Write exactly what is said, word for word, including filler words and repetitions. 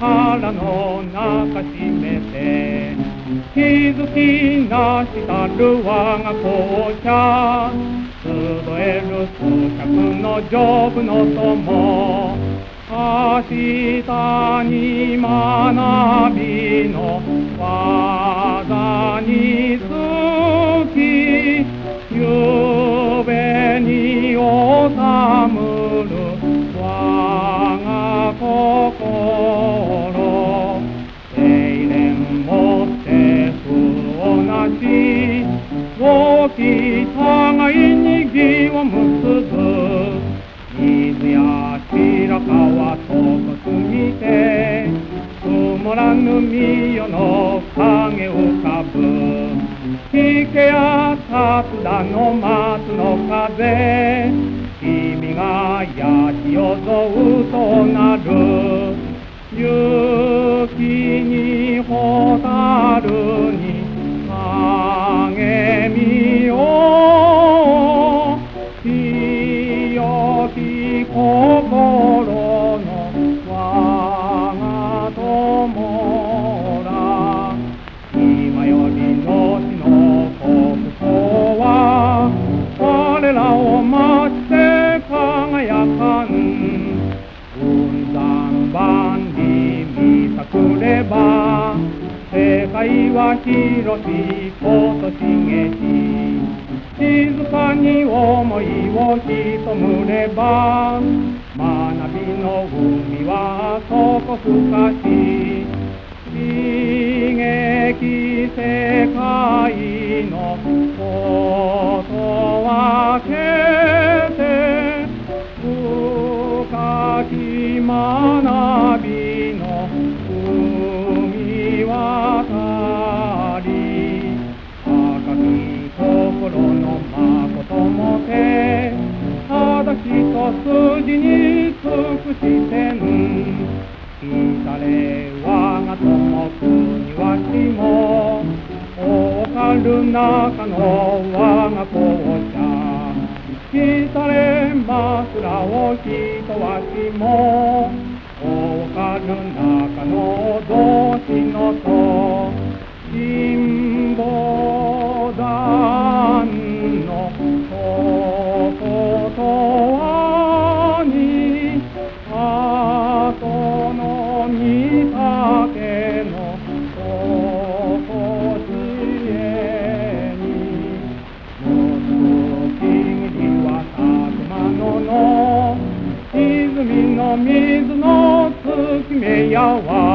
腹の中閉めて気づきなしたる我が校舎集える数百の丈夫の友明日に学びの技につきゆべにおさむる我が心精錬もって不をなし大き互いに義を結ぶ水や白川ととすぎて曇らぬ御代の影浮かぶ引けや立つだの松の風君が焼きよぞうとなる雪に蛍に励みを清き心の我が友ら今よりのちの国交は我らを待って輝かん雲山万里見隠れば世界は広しことしげし静かに思いを潜れば学びの海は底深し刺激世界のことは決て深き学びの海渡り赤き心の誠もて正しと筋に尽くしてん来れ我が友国はしも大かる中の我が校舎来れますらを人はしも大かる中の同志のと辛抱団のことはに後の御岳の底知恵にのつきりはたくまのの泉の水の月目やは